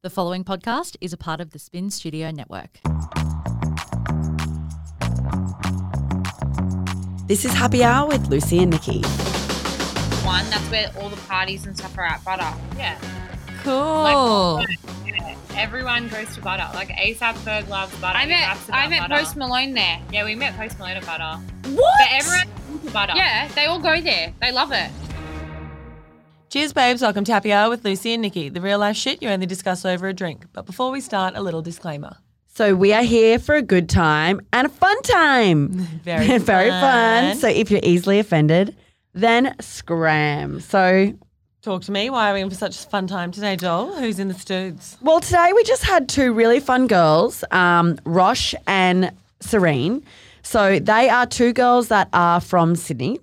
The following podcast is a part of the Spin Studio Network. This is Happy Hour with Lucy and Nikki. One, that's where all the parties and stuff are at, Butter. Yeah. Cool. Everyone goes to Butter. Like ASAP Ferg loves Butter. I met Post Malone there. Yeah, we met Post Malone at Butter. What? But everyone goes to Butter. Yeah, they all go there. They love it. Cheers, babes. Welcome to Happy Hour with Lucy and Nikki. The real life shit you only discuss over a drink. But before we start, a little disclaimer. So we are here for a good time and a fun time. Very fun. So if you're easily offended, then scram. So, Talk to me. Why are we in for such a fun time today, Joel? Who's in the studs? well, today we just had two really fun girls, Rosh and Serene. So they are two girls that are from Sydney.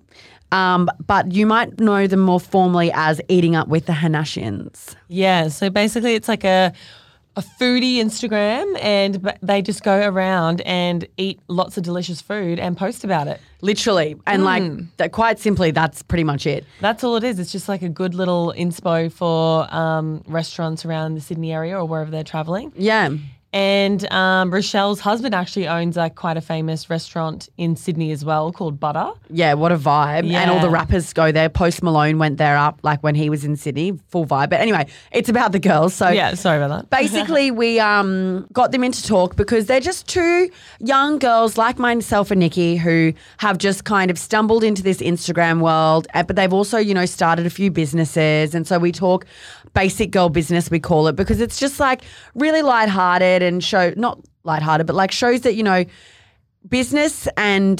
But you might know them more formally as Eating Up with the Hanashians. Yeah, so basically it's like a foodie Instagram, and they just go around and eat lots of delicious food and post about it. Literally. And quite simply, that's pretty much it. That's all it is. It's just like a good little inspo for restaurants around the Sydney area or wherever they're travelling. Yeah. And Rochelle's husband actually owns quite a famous restaurant in Sydney as well called Butter. Yeah, what a vibe. Yeah. And all the rappers go there. Post Malone went there when he was in Sydney, full vibe. But anyway, it's about the girls. So Yeah, sorry about that. basically we got them into talk because they're just two young girls like myself and Nikki who have just kind of stumbled into this Instagram world, but they've also, started a few businesses. And so we talk basic girl business, we call it, because it's just like really lighthearted and not lighthearted, but like shows that, business and,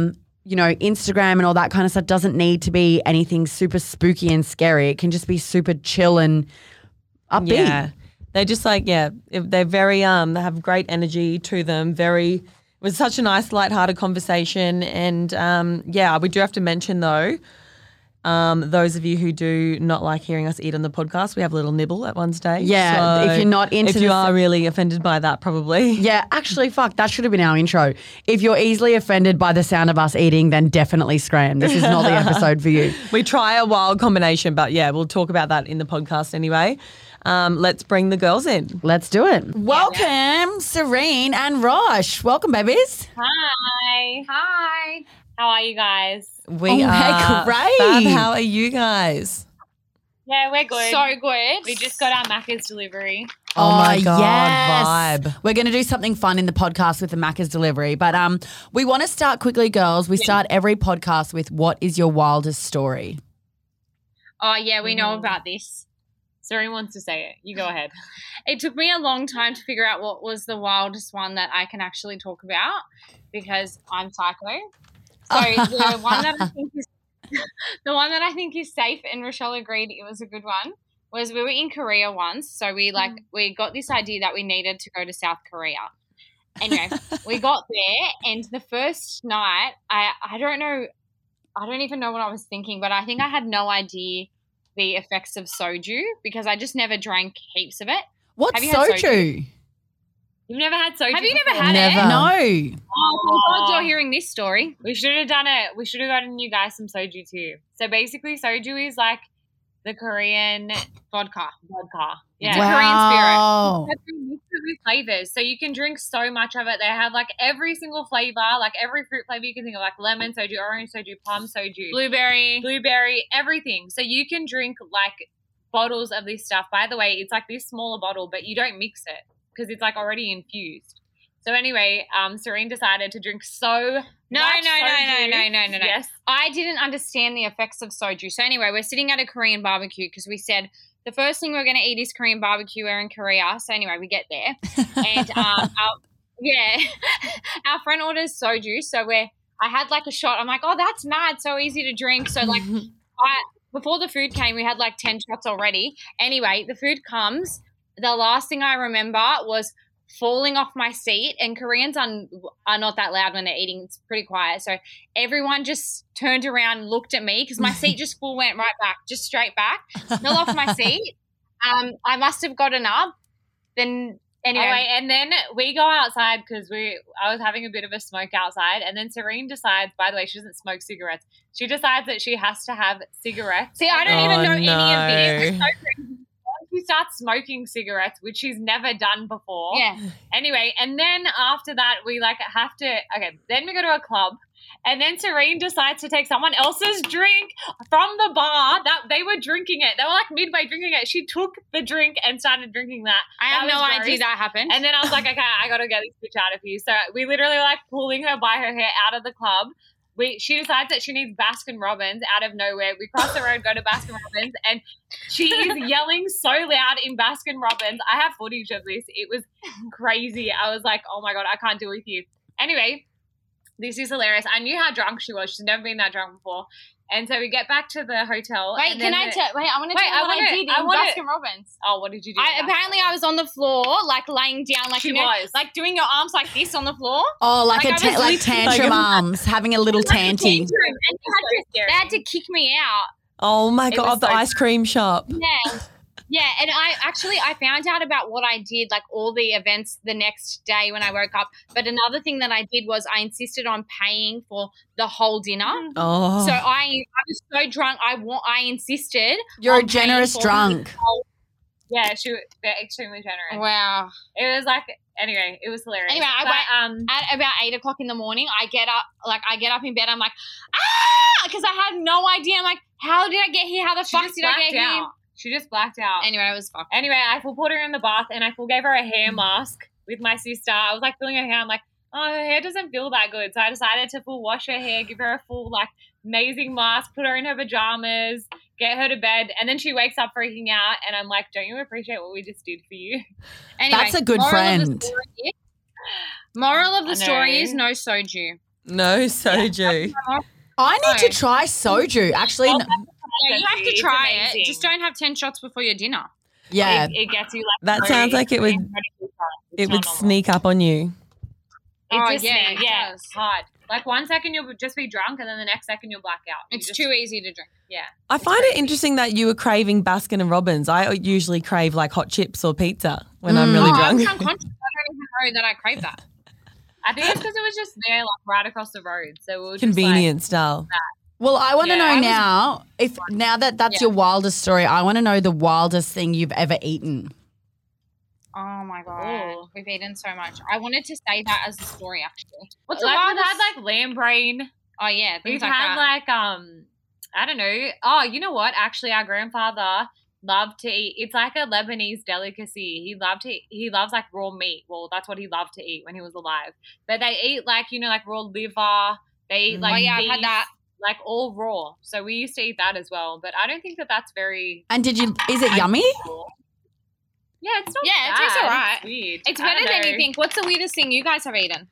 Instagram and all that kind of stuff doesn't need to be anything super spooky and scary. It can just be super chill and upbeat. Yeah. They're just they're very, they have great energy to them. It was such a nice lighthearted conversation. And we do have to mention though, those of you who do not like hearing us eat on the podcast, we have a little nibble at one stage. Yeah, So if you're not into if you are really offended by that, probably. Yeah, actually, fuck, that should have been our intro. If you're easily offended by the sound of us eating, then definitely scram. This is not the episode for you. We try a wild combination, but yeah, we'll talk about that in the podcast anyway. Let's bring the girls in. Let's do it. Welcome, Serene and Rosh. Welcome, babies. Hi. Hi. How are you guys? We Oh, are great. fab. How are you guys? Yeah, we're good. So good. We just got our Macca's delivery. Oh my God, yes. vibe. We're going to do something fun in the podcast with the Macca's delivery. But we want to start quickly, girls. We start every podcast with what is your wildest story? Oh, yeah, we know about this. Serene wants to say it. You go ahead. It took me a long time to figure out what was the wildest one that I can actually talk about because I'm psycho. So the one that I think is safe, and Rochelle agreed it was a good one, was we were in Korea once. So we got this idea that we needed to go to South Korea. Anyway, we got there, and the first night, I don't even know what I was thinking, but I think I had no idea the effects of soju because I just never drank heaps of it. What's Have you had soju? You've never had soju Have you before? never had Never. it? No. Oh, thank God you're hearing this story. We should have done it. We should have gotten you guys some soju too. So basically, soju is like the Korean Vodka. Yeah. Wow. It's a mix of these flavors. So you can drink so much of it. They have like every single flavor, like every fruit flavor you can think of, like lemon soju, orange soju, plum soju, blueberry, everything. So you can drink like bottles of this stuff. By the way, it's like this smaller bottle, but you don't mix it because it's like already infused. So anyway, Serene decided to drink No. Yes. I didn't understand the effects of soju. So anyway, we're sitting at a Korean barbecue because we said the first thing we're going to eat is Korean barbecue. We're in Korea. So anyway, we get there. And our friend orders soju. So I had like a shot. I'm like, oh, that's mad. So easy to drink. So like before the food came, we had like 10 shots already. Anyway, the food comes. The last thing I remember was falling off my seat, and Koreans are not that loud when they're eating. It's pretty quiet. So everyone just turned around and looked at me because my seat just went right back, just straight back, fell off my seat. I must have gotten up. Then anyway. And then we go outside because I was having a bit of a smoke outside, and then Serene decides, by the way, she doesn't smoke cigarettes. She decides that she has to have cigarettes. See, I don't even know any of this. So she starts smoking cigarettes, which she's never done before. Yeah. Anyway, and then after that, we like have to. Okay, then we go to a club. And then Serene decides to take someone else's drink from the bar that they were drinking it. They were like midway drinking it. She took the drink and started drinking that. I have no idea that happened. And then I was like, okay, I got to get this bitch out of here. So we literally were like pulling her by her hair out of the club. She decides that she needs Baskin Robbins out of nowhere. We cross the road, go to Baskin Robbins, and she is yelling so loud in Baskin Robbins. I have footage of this. It was crazy. I was like, oh my God, I can't deal with you. Anyway, this is hilarious. I knew how drunk she was. She's never been that drunk before. And so we get back to the hotel. Wait, and I want to tell you what I did in Baskin Robbins. Oh, what did you do? Apparently I was on the floor, like laying down, like, She you know, was. like doing your arms like this on the floor. Oh, like, Like, I was like tantrum arms, having a little tanty. And they had to kick me out. Oh my was God, the so ice cream shop. Yeah. Yeah, and I found out about what I did, like all the events the next day when I woke up. But another thing that I did was I insisted on paying for the whole dinner. Oh. So I was so drunk. I insisted. You're a on paying generous for drunk. Yeah, they're extremely generous. Wow. It was like, anyway, it was hilarious. Anyway, at about 8 o'clock in the morning, I get up in bed. I'm like, because I had no idea. I'm like, how did I get here? How the fuck did I get here? She just blacked out. Anyway, it was fucked. Anyway, I full put her in the bath and I full gave her a hair mask with my sister. I was like feeling her hair. I'm like, oh, her hair doesn't feel that good. So I decided to full wash her hair, give her a full like amazing mask, put her in her pajamas, get her to bed. And then she wakes up freaking out. And I'm like, don't you appreciate what we just did for you? Anyway, That's a good friend. Moral of the I story know. is no soju. No soju. I need to try soju. Actually, Yeah, you have to It's try amazing. it. Just don't have 10 shots before your dinner. yeah. It gets you like That sounds like it would sneak up on you. It's yeah, it yeah, does. hard. Like 1 second you'll just be drunk and then the next second you'll black out. It's too easy to drink. Yeah. I find it interesting that you were craving Baskin and Robbins. I usually crave like hot chips or pizza when I'm really I was drunk. unconscious. I don't even know that I crave that. I think it's because it was just there, like right across the road. So we were just Convenient style. Well, I want to Yeah, know I was- now that that's your wildest story, I want to know the wildest thing you've ever eaten. Oh my God. Ooh. We've eaten so much. I wanted to say that as a story, actually. What's like the we've wildest? had like lamb brain. Oh, yeah. We've Things like had that. like I don't know. Oh, you know what? Actually, our grandfather loved to eat. It's like a Lebanese delicacy. He loves like raw meat. Well, that's what he loved to eat when he was alive. But they eat like, you know, like raw liver. They eat like Oh, yeah, I've had beef, that. like all raw. So we used to eat that as well. But I don't think that that's very. And is it yummy? Yeah, it's not. Yeah, it bad. tastes alright. It's weird. It's I better don't than know. you think. What's the weirdest thing you guys have eaten?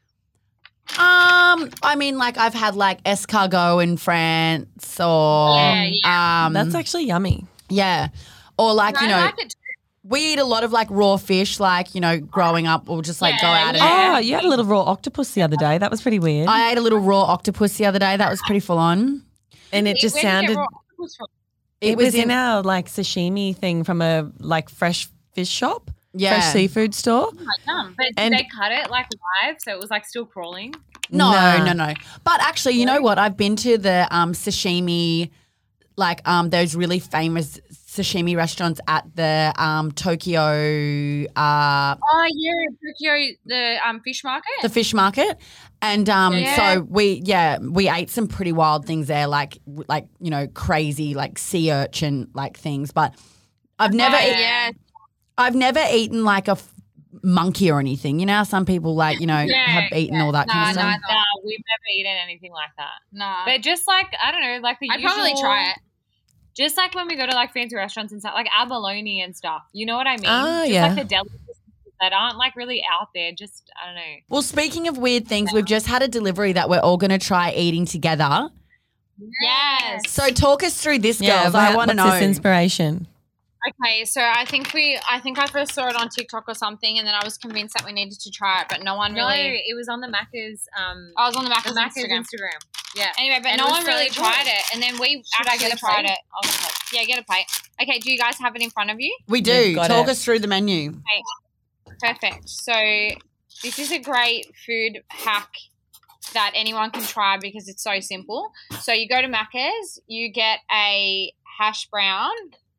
I mean, like I've had like escargot in France, or That's actually yummy. yeah, or like you know, I like it too. we eat a lot of like raw fish, like you know, growing up, or just like go Yeah, out and. yeah. Oh, you had a little raw octopus the other day. That was pretty weird. I ate a little raw octopus the other day. That was pretty full on. and it just Where did you get sounded. raw octopus from? It was in our like sashimi thing from a like fresh fish shop, Yeah. fresh seafood store. But did And- they cut it like live, so it was like still crawling? No, Nah. no. But actually, you know what? I've been to the sashimi, like those really famous sashimi restaurants at the Tokyo, Oh, yeah. Tokyo, the fish market. the fish market, and so we ate some pretty wild things there, like you know, crazy like sea urchin like things. But I've never yeah. I've never eaten like a monkey or anything. You know, how some people like you know Yeah, have eaten all that kind of stuff. No, we've never eaten anything like that. Nah. But just like, I don't know, like the I'd usual. probably try it. Just like when we go to like fancy restaurants and stuff, like abalone and stuff. You know what I mean? Ah, just yeah. like the delicacies that aren't like really out there. Just, I don't know. Well, speaking of weird things, we've just had a delivery that we're all going to try eating together. Yes. So talk us through this, girls. I want to what's know. this inspiration? Okay, so I think I first saw it on TikTok or something, and then I was convinced that we needed to try it, but no one No, really. it was on the Macca's. I was on the back the of Macca's Instagram. Instagram. Yeah. Anyway, but And no it was one really so tried good. it, and then we Should I actually get a tried plate? it. I'll get a plate. Yeah, get a plate. Okay, do you guys have it in front of you? We do. We've got Talk it. us through the menu. Perfect. So this is a great food hack that anyone can try because it's so simple. So you go to Macca's, you get a hash brown,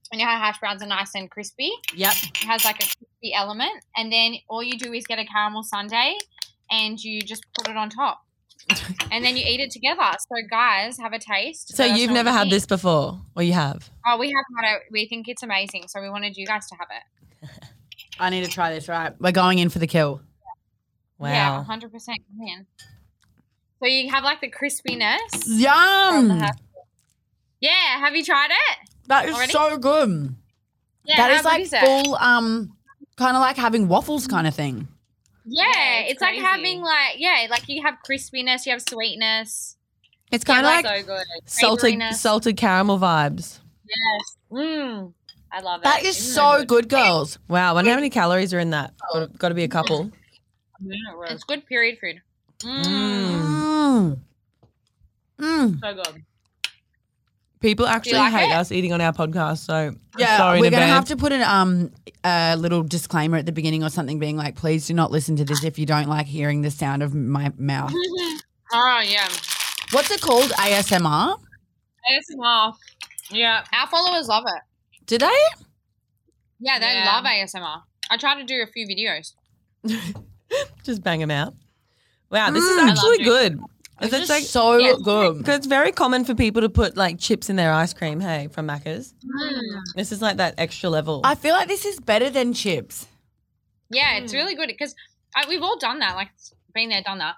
And you know how hash browns are nice and crispy? Yep. It has like a crispy element. And then all you do is get a caramel sundae and you just put it on top. And then you eat it together. So guys, have a taste. So Let us you've know never what you had think. this before, or you have? Oh, we have had it. We think it's amazing. So we wanted you guys to have it. I need to try this, right? We're going in for the kill. Wow. Yeah, 100%. Man. So you have like the crispiness. from the Yum! hash. Yeah, have you tried it? That is Already? so good. Yeah, That how is like good it? full, kind of like having waffles kind of thing. Yeah, Yeah, it's it's like crazy. having like you have crispiness, you have sweetness. It's kind of Yeah, like So good. savouriness. salted caramel vibes. Yes. I love it. That is It's so good, girls. Wow, I wonder how many calories are in that. Got to be a couple. It's good period food. Mm. Mm. So good. People actually like hate it? us eating on our podcast, so Yeah, sorry we're in going to have advance. to put a little disclaimer at the beginning or something being like, please do not listen to this if you don't like hearing the sound of my mouth. Oh yeah. What's it called? ASMR? ASMR. Yeah. Our followers love it. Do they? Yeah, they Yeah. love ASMR. I try to do a few videos. Just bang them out. Wow, this is I actually love it. good. It's It's just like so yeah. good. because it's very common for people to put like chips in their ice cream. Hey, from Macca's. This is like that extra level. I feel like this is better than chips. Yeah, it's really good because we've all done that. Like been there, done that.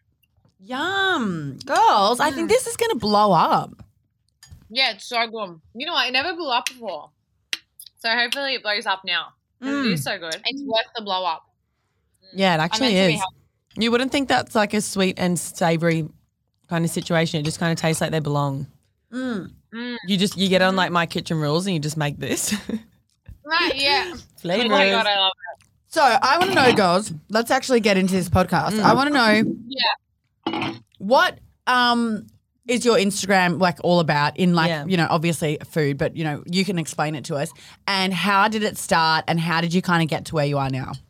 Yum. Girls, I think this is going to blow up. Yeah, it's so good. You know what? It never blew up before. So hopefully it blows up now. 'Cause It is so good. It's worth the blow up. yeah, it I actually meant to be is. healthy. You wouldn't think that's like a sweet and savory kind of situation. It just kind of tastes like they belong. Mm. You get on like My Kitchen Rules and you just make this. Right, yeah. Flavors. Oh my God, I love it. So I want to know, girls, let's actually get into this podcast. I want to know what is your Instagram like all about in like, Yeah. you know, obviously food, but, you know, you can explain it to us. And how did it start and how did you kind of get to where you are now?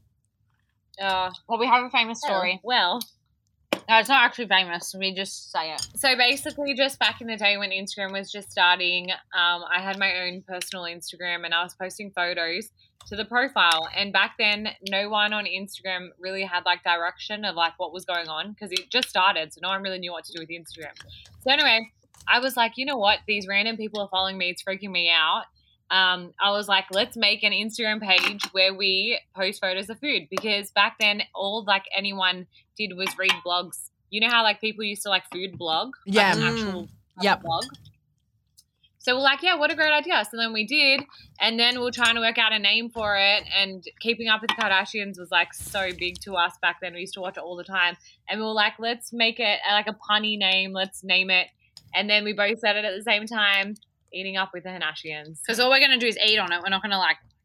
Well, we have a famous story. Well, No, it's not actually famous. We just say it. so basically, just back in the day when Instagram was just starting, I had my own personal Instagram and I was posting photos to the profile. And back then, no one on Instagram really had like direction of like what was going on because it just started. So no one really knew what to do with Instagram. So anyway, I was like, you know what? These random people are following me. It's freaking me out. I was like, let's make an Instagram page where we post photos of food because back then all like anyone did was read blogs. You know how like people used to like food blog? Like, Yeah. an actual Yep. blog. So we're like, yeah, what a great idea. So then we did, and then we were trying to work out a name for it. And Keeping Up with the Kardashians was like so big to us back then. We used to watch it all the time, and we were like, let's make it like a punny name. Let's name it. And then we both said it at the same time. Eating Up with the Kardashians. Because all we're going to do is eat on it. We're not going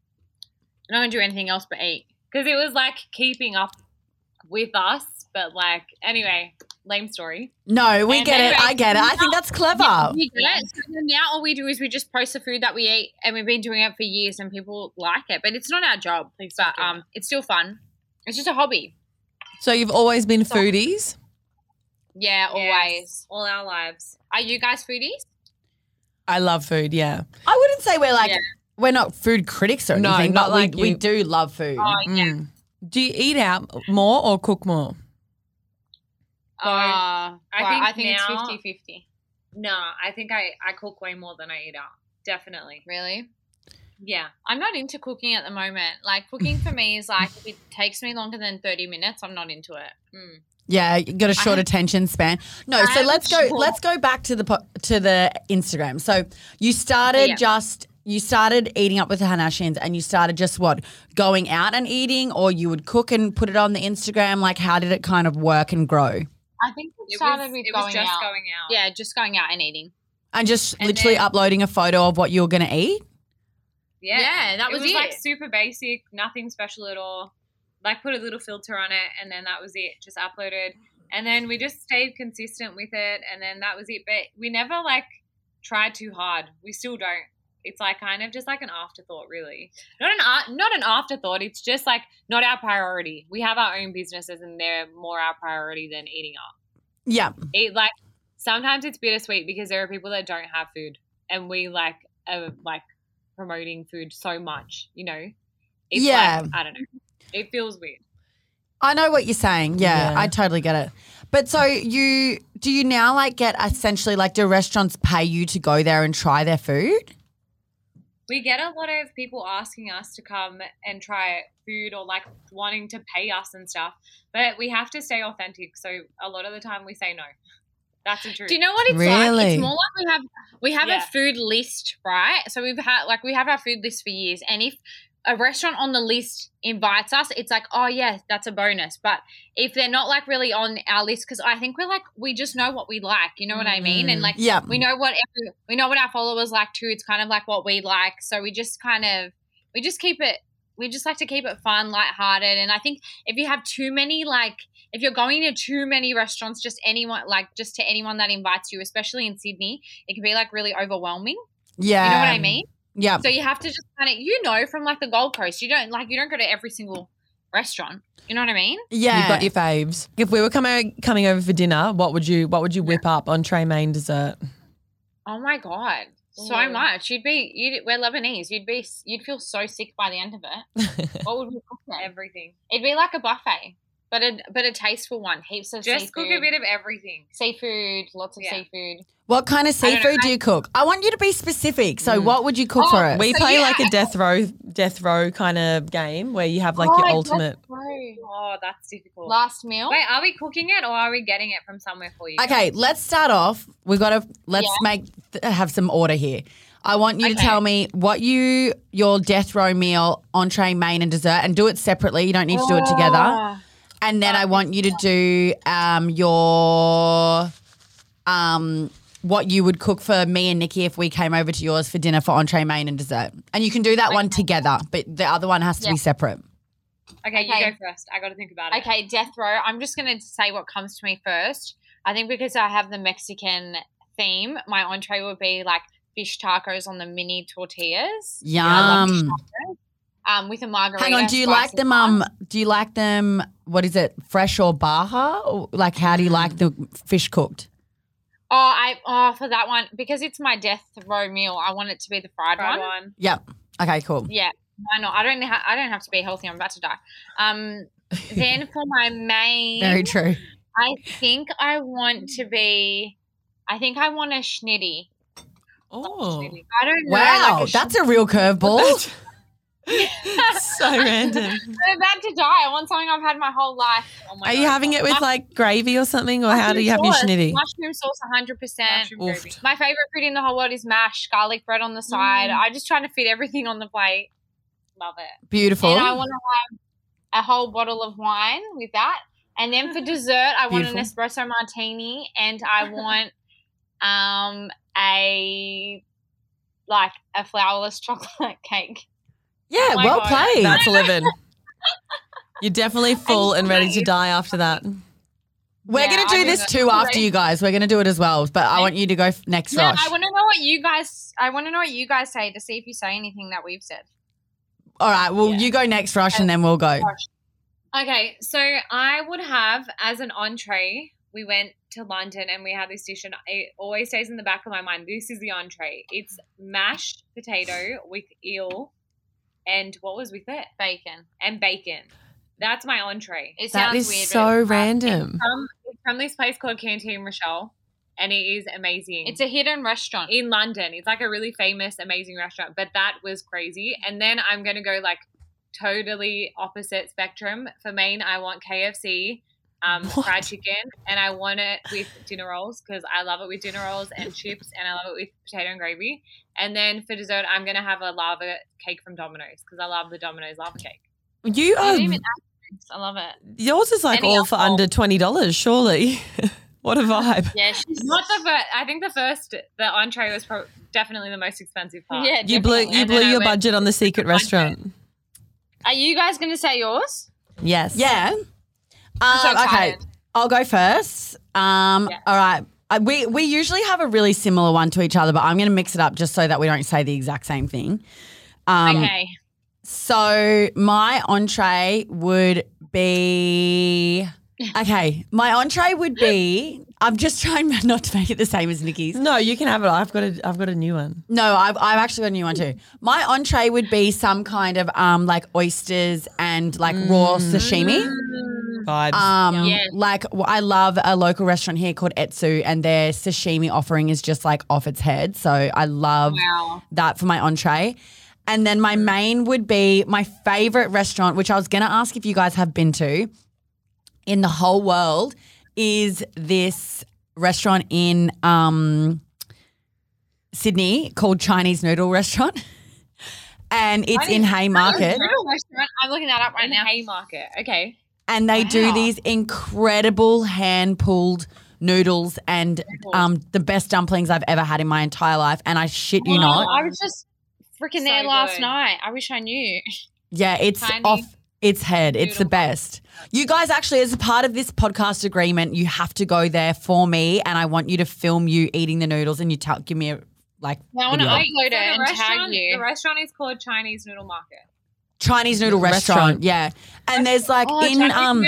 to do anything else but eat. Because it was like keeping up with us, but like, anyway, lame story. No, we And get it. anyway, I get it. I think that's clever. We get it. So then now all we do is we just post the food that we eat, and we've been doing it for years, and people like it. But it's not our job. But it's still fun. It's just a hobby. So you've always been foodies? Yeah, always. All our lives. Are you guys foodies? I love food, yeah. I wouldn't say we're like, Yeah. we're not food critics or No, anything, not but like we you. do love food. Oh, yeah. Mm. Do you eat out more or cook more? I think it's now- 50-50. No, I think I cook way more than I eat out. Definitely. Really? Yeah. I'm not into cooking at the moment. Like, cooking for me is like, if it takes me longer than 30 minutes, I'm not into it. Yeah, you got a short have- attention span. No, I so have let's a go. short- Let's go back to the Instagram. So you started Yeah. you started eating up with the Kardashians, and you started just what going out and eating, or you would cook and put it on the Instagram. Like, how did it kind of work and grow? I think it started with it going was just out. going out. Yeah, just going out and eating. And just And literally then- uploading a photo of what you were going to eat. Yeah, that was like it. super basic, nothing special at all. Like put a little filter on it, and then that was it. Just uploaded, and then we just stayed consistent with it, and then that was it. But we never like tried too hard. We still don't. It's like kind of just like an afterthought, really. Not an afterthought. It's just like not our priority. We have our own businesses, and they're more our priority than eating up. Yeah, It like sometimes it's bittersweet because there are people that don't have food, and we like promoting food so much, you know. It's Yeah. like, I don't know. It feels weird. I know what you're saying. Yeah, Yeah. I totally get it. But so do you now like get essentially like do restaurants pay you to go there and try their food? We get a lot of people asking us to come and try food or like wanting to pay us and stuff, but we have to stay authentic. So a lot of the time we say no. That's the truth. Do you know what it's Really? like? It's more like we have Yeah. a food list, right? So we have our food list for years, and if a restaurant on the list invites us, it's like, oh yeah, that's a bonus. But if they're not like really on our list, because I think we just know what we like, you know what I mean? And like Yeah. we know what our followers like too. It's kind of like what we like, so we just like to keep it fun, lighthearted. And I think if you have too many, if you're going to too many restaurants, just to anyone that invites you, especially in Sydney, it can be like really overwhelming. Yeah. You know what I mean? Yeah. So you have to just kind of, from like the Gold Coast, you don't go to every single restaurant. You know what I mean? Yeah. You've got your faves. If we were coming over for dinner, what would you whip up? Entree, main, dessert? Oh my God. So Ooh. much. We're Lebanese. You'd feel so sick by the end of it. What would we cook then? everything. It'd be like a buffet, but a tasteful one. Heaps of Just seafood. cook a bit of everything. Seafood, lots of Yeah. seafood. What kind of don't know. seafood do you cook? I want you to be specific. So what would you cook for us? We So play yeah. like a death row kind of game where you have like your ultimate. Oh, that's difficult. Last meal. Wait, are we cooking it or are we getting it from somewhere for you? Okay, let's start off. Have some order here. I want you to tell me what your death row meal, entree, main, and dessert, and do it separately. You don't need to do it together. And then I want you to do your what you would cook for me and Nikki if we came over to yours for dinner for entree, main, and dessert. And you can do that one together, but the other one has to be separate. Okay, you Okay. go first. I got to think about it. Okay, death row. I'm just going to say what comes to me first. I think because I have the Mexican theme, my entree would be like fish tacos on the mini tortillas. I love fish Yum. tacos. With a margarita. Hang on, do you like spicy them? sauce. Do you like them? What is it? Fresh or baja? Or like, how do you like the fish cooked? For that one, because it's my death row meal, I want it to be the fried Fried one. one. Yep. Okay. Cool. Yeah, why not? I don't have to be healthy. I'm about to die. Then for my main, Very true. I think I want a schnitty. Oh, I don't know. Wow, like a that's a real curveball. so random. I'm about to die. I want something I've had my whole life. Oh my Are God. you having it with like gravy or something, or how do you have your schnitty? Mushroom sauce, 100%. Mushroom gravy. My favorite food in the whole world is mash, garlic bread on the side. I'm just trying to fit everything on the plate. Love it. Beautiful. And I want to have a whole bottle of wine with that. And then for dessert, I want an espresso martini, and I want a flourless chocolate cake. Yeah, my well God. played. That's living. You're definitely full and ready to die after that. We're Yeah, going to I do do this that. too after you guys. We're going to do it as well. But I want you to go next, Yeah, Rosh. I want to know what you guys say to see if you say anything that we've said. All right. Well, you go next, Rosh, and then we'll go. Okay, so I would have as an entree, we went to London and we had this dish and it always stays in the back of my mind. This is the entree. It's mashed potato with eel and what was with it? Bacon. And bacon. That's my entree. It That sounds is weird. so but it's random. It's from this place called Canteen Rochelle and it is amazing. It's a hidden restaurant. in London. It's like a really famous, amazing restaurant, but that was crazy. And then I'm going to go like totally opposite spectrum. For main, I want KFC, fried chicken, and I want it with dinner rolls because I love it with dinner rolls and chips, and I love it with potato and gravy. And then for dessert, I'm going to have a lava cake from Domino's because I love the Domino's lava cake. You are. didn't even ask this. I love it. Yours is like Any all for alcohol. under $20, surely. What a vibe. Yeah, she's Not the first. I think the entree was definitely the most expensive part. Yeah, You blew definitely. And then I your went budget on the secret to London. restaurant. Are you guys going to say yours? Yes. Yeah. so Okay. excited. I'll go first. All right. We usually have a really similar one to each other, but I'm going to mix it up just so that we don't say the exact same thing. Okay. So my entree would be Okay, my entree would be. I'm just trying not to make it the same as Nikki's. No, you can have it. I've got a new one. No, I've actually got a new one too. My entree would be some kind of like oysters and like raw sashimi. Vibes. Like I love a local restaurant here called Etsu, and their sashimi offering is just like off its head. So I love that for my entree. And then my main would be my favorite restaurant, which I was going to ask if you guys have been to in the whole world, is this restaurant in Sydney called Chinese Noodle Restaurant. And it's in Haymarket. Restaurant. I'm looking that up right now. Haymarket. Okay. And they do these incredible hand-pulled noodles and the best dumplings I've ever had in my entire life. And I shit you not. I was just freaking there last good. night. I wish I knew. Yeah, it's Tiny off its head. It's the noodle. best. You guys actually, as a part of this podcast agreement, you have to go there for me, and I want you to film you eating the noodles, and you give me a I want to video. upload it and tag you. The restaurant is called Chinese Noodle Market. Chinese Noodle Restaurant. Yeah, and there's like in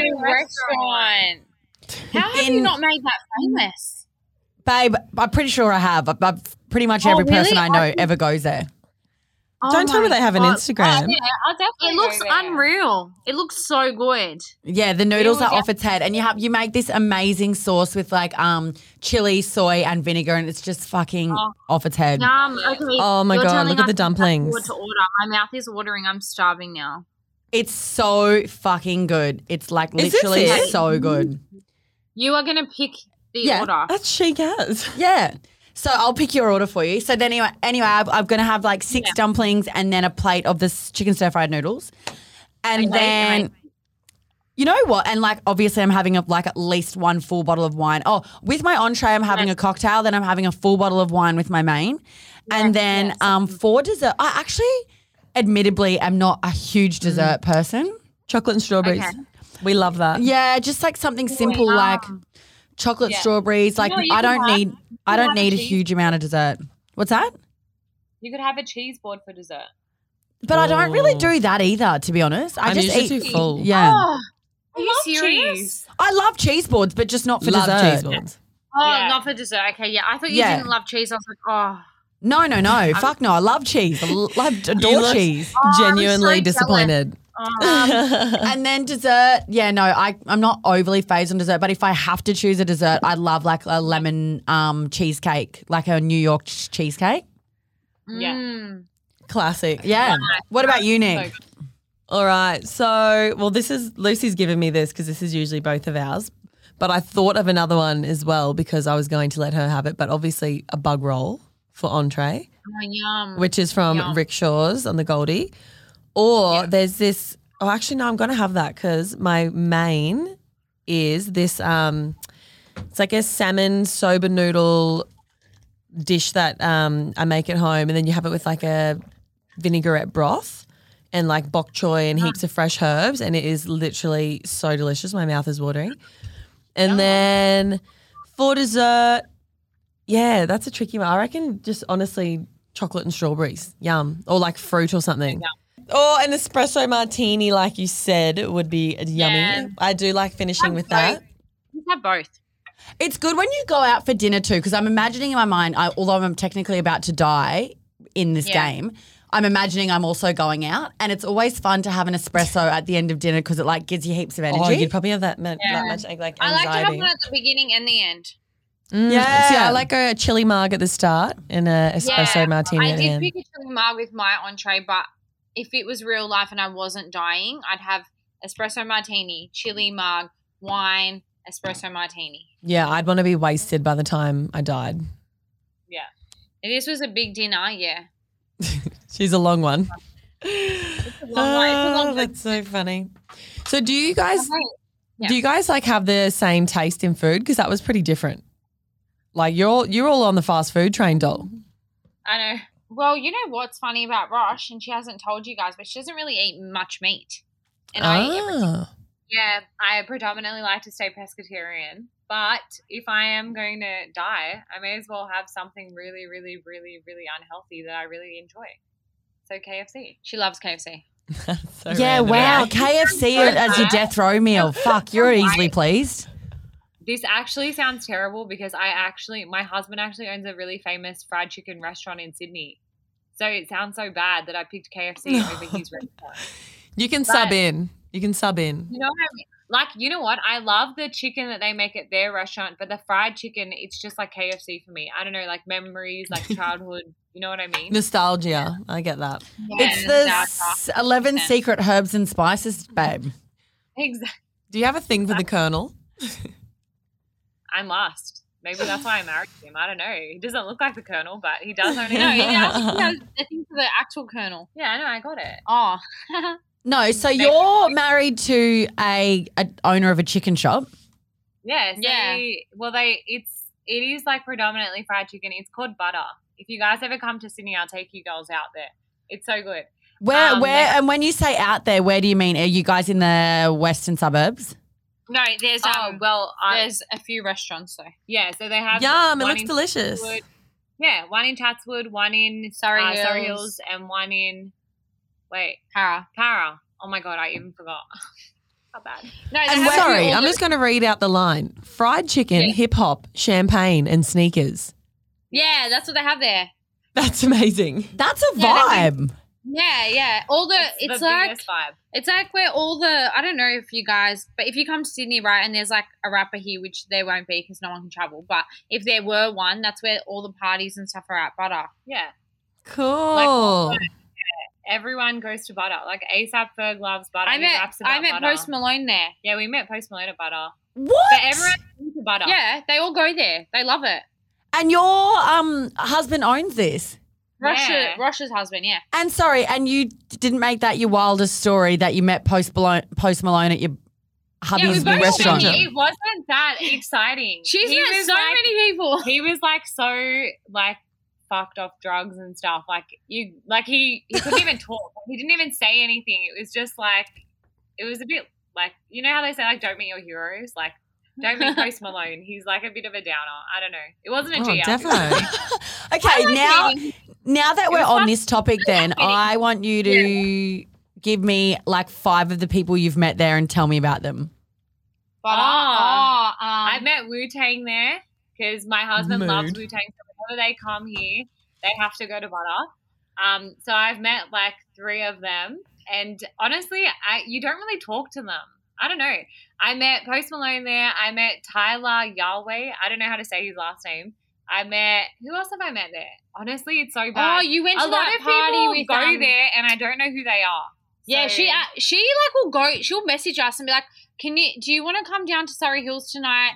Restaurant. How have you not made that famous? babe, I'm pretty sure I have. Pretty much every really? person I know ever goes there. Don't tell me they have an Instagram. Yeah, I'll definitely It looks go there. unreal. It looks so good. Yeah, the noodles will are off its head, and you make this amazing sauce with like chili, soy, and vinegar, and it's just fucking off its head. Okay. Oh my you're God, telling look at us the to dumplings. forward to order. My mouth is watering. I'm starving now. It's so fucking good. It's like Is this literally it? so good. You are gonna pick the Yeah. order. That's chic as. Yeah. So I'll pick your order for you. So then anyway, I'm going to have like 6 dumplings and then a plate of this chicken stir fried noodles. And then, you know what? And like obviously I'm having at least one full bottle of wine. Oh, with my entree I'm having a cocktail. Then I'm having a full bottle of wine with my main. And then for dessert, I actually admittedly am not a huge dessert person. Chocolate and strawberries. Okay. We love that. Yeah, just like something simple like chocolate strawberries. Like You I don't can need a cheese. huge amount of dessert. What's that? You could have a cheese board for dessert. But I don't really Oh. do that either, to be honest. I I'm just usually eat too full. Yeah. Are you love serious? cheese. I love cheese boards, but just not for Love dessert. cheese boards. Oh, Yeah. not for dessert. Okay, yeah. I thought you Yeah. didn't love cheese. I was like, oh. No. Fuck no. I love cheese. Adore look- cheese. Genuinely so disappointed. And then dessert, I'm not overly phased on dessert, but if I have to choose a dessert, I love like a lemon cheesecake, like a New York cheesecake. Yeah. Mm. Classic. Yeah. What about you, Nick? All right. So, this is Lucy's given me this because this is usually both of ours. But I thought of another one as well because I was going to let her have it. But obviously a bug roll for entree, Oh, yum. which is from Yum. Rickshaws on the Goldie. Or there's this. Oh, actually, no, I'm going to have that because my main is this. It's like a salmon soba noodle dish that I make at home, and then you have it with like a vinaigrette broth and like bok choy and heaps of fresh herbs, and it is literally so delicious. My mouth is watering. And then for dessert, yeah, that's a tricky one. I reckon just honestly chocolate and strawberries, yum, or like fruit or something. Or an espresso martini, like you said, would be yummy. Yeah. I do like finishing with that. You have both. It's good when you go out for dinner too, because I'm imagining in my mind, although I'm technically about to die in this game, I'm imagining I'm also going out, and it's always fun to have an espresso at the end of dinner because it like gives you heaps of energy. Oh, you'd probably have that much like I like to have anxiety. one at the beginning and the end. Yeah. See, I like a chili marg at the start and a espresso martini I at the did end. pick a chili marg with my entree, but if it was real life and I wasn't dying, I'd have espresso martini, chili marg, wine, espresso martini. Yeah, I'd want to be wasted by the time I died. Yeah. If this was a big dinner, yeah. She's a long one. It's a long That's so funny. So do you guys Yeah. do you guys like have the same taste in food? Because that was pretty different. Like you're all on the fast food train, doll. I know. Well, you know what's funny about Rosh, and she hasn't told you guys, but she doesn't really eat much meat. And I eat everything. Ah. Yeah, I predominantly like to stay pescatarian. But if I am going to die, I may as well have something really, really, really, really unhealthy that I really enjoy. So KFC. She loves KFC. So Yeah, random. wow. KFC as your death row meal. Fuck, you're easily pleased. This actually sounds terrible because my husband actually owns a really famous fried chicken restaurant in Sydney. So it sounds so bad that I picked KFC over his restaurant. You can sub in. You can sub in. You know what I mean? Like, you know what? I love the chicken that they make at their restaurant, but the fried chicken, it's just like KFC for me. I don't know, like memories, like childhood. You know what I mean? Nostalgia. I get that. It's the 11 secret herbs and spices, babe. Exactly. Do you have a thing for the Colonel? I must. Maybe that's why I married him. I don't know. He doesn't look like the Colonel, but he does own it. No, I think for the actual Colonel. Yeah, I know. I got it. Oh. No, so you're married to a owner of a chicken shop. Yeah. So Yeah. it is like predominantly fried chicken. It's called Butter. If you guys ever come to Sydney, I'll take you girls out there. It's so good. Where and when you say out there, where do you mean? Are you guys in the western suburbs? No, there's there's a few restaurants though. Yeah, so they have Yum, it one looks in delicious. Chatswood. Yeah, one in Chatswood, one in Surrey Surrey Hills. Hills, and one in Para. Para. Oh my god, I even forgot. How bad. No, And have Sorry, all I'm the- just going to read out the line. Fried chicken, Yeah. hip hop, champagne, and sneakers. Yeah, that's what they have there. That's amazing. That's a Yeah, vibe. Yeah. All the it's the like biggest vibe. it's like where all the I don't know if you guys, but if you come to Sydney, right, and there's like a rapper here, which there won't be because no one can travel. But if there were one, that's where all the parties and stuff are at. Butter. Yeah. Cool. Everyone goes to Butter. Like ASAP Ferg loves Butter. I He met raps about Butter. Post Malone there. Yeah, we met Post Malone at Butter. What? But everyone goes to Butter. Yeah, they all go there. They love it. And your husband owns this. Yeah. Rosh's husband, yeah. And sorry, and you didn't make that your wildest story that you met Post Malone at your hubby's both restaurant. met It wasn't that exciting. She's He met was so like- many people. He was like so like fucked off drugs and stuff. Like he couldn't even talk. He didn't even say anything. It was just like it was a bit like you know how they say like don't meet your heroes. Like don't meet Post Malone. He's like a bit of a downer. I don't know. It wasn't a Oh, G out. definitely. Okay, now that we're was on fun. this topic, then I want you to give me like 5 of the people you've met there and tell me about them. I met Wu Tang there because my husband loves Wu Tang. So whenever they come here, they have to go to Butter. So I've met like 3 of them, and honestly, you don't really talk to them. I don't know. I met Post Malone there. I met Tyler Yahweh. I don't know how to say his last name. Who else have I met there? Honestly, it's so bad. Oh, you went to a lot that of party people with go there, and I don't know who they are. Yeah, So- she like will go. She'll message us and be like, do you want to come down to Surrey Hills tonight?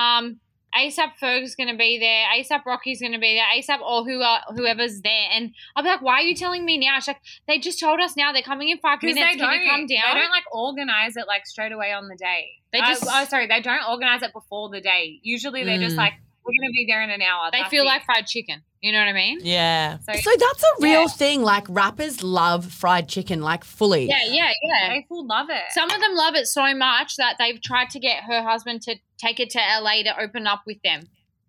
ASAP Ferg's going to be there. ASAP Rocky's going to be there. ASAP or whoever's there. And I'll be like, why are you telling me now? She's like, they just told us now. They're coming in 5 Because minutes. Can you come down? They don't like organize it like straight away on the day. They just- they don't organize it before the day. Usually they're just like, we're gonna be there in an hour. They That's feel it. like fried chicken. You know what I mean? Yeah. So that's a real thing. Like rappers love fried chicken, like fully. Yeah. They full love it. Some of them love it so much that they've tried to get her husband to take it to LA to open up with them.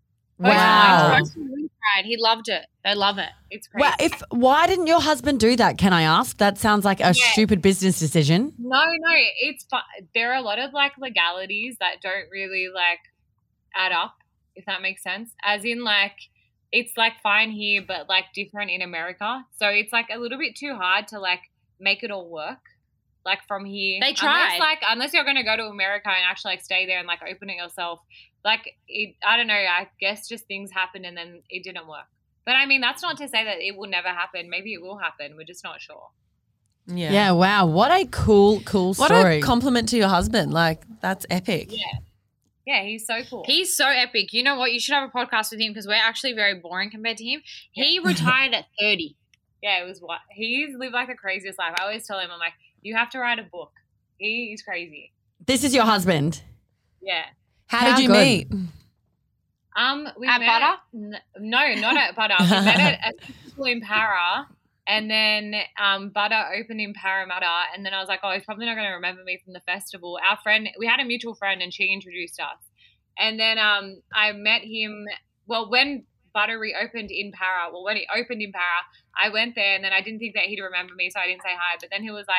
Wow. He loved it. They love it. It's crazy. Well, why didn't your husband do that? Can I ask? That sounds like a stupid business decision. No, it's there are a lot of like legalities that don't really like add up, if that makes sense. As in like it's like fine here, but like different in America. So it's like a little bit too hard to like make it all work. Like from here, They tried. Unless you're going to go to America and actually like stay there and like open it yourself. Like I don't know. I guess just things happened and then it didn't work. But I mean, that's not to say that it will never happen. Maybe it will happen. We're just not sure. Yeah. Yeah, wow. What a cool What story. a compliment to your husband. Like, that's epic. Yeah, he's so cool. He's so epic. You know what? You should have a podcast with him because we're actually very boring compared to him. He retired at 30. Yeah, it was what he's lived like the craziest life. I always tell him, I'm like, you have to write a book. He is crazy. This is your husband. Yeah. How did you good. meet? We At met Butter? No, not at Butter. We met at a school in Para, and then Butter opened in Parramatta, and then I was like, oh, he's probably not going to remember me from the festival. Our friend, we had a mutual friend, and she introduced us, and then I met him. Well, when Butter reopened in Para. Well, when it opened in Para, I went there, and then I didn't think that he'd remember me, so I didn't say hi. But then he was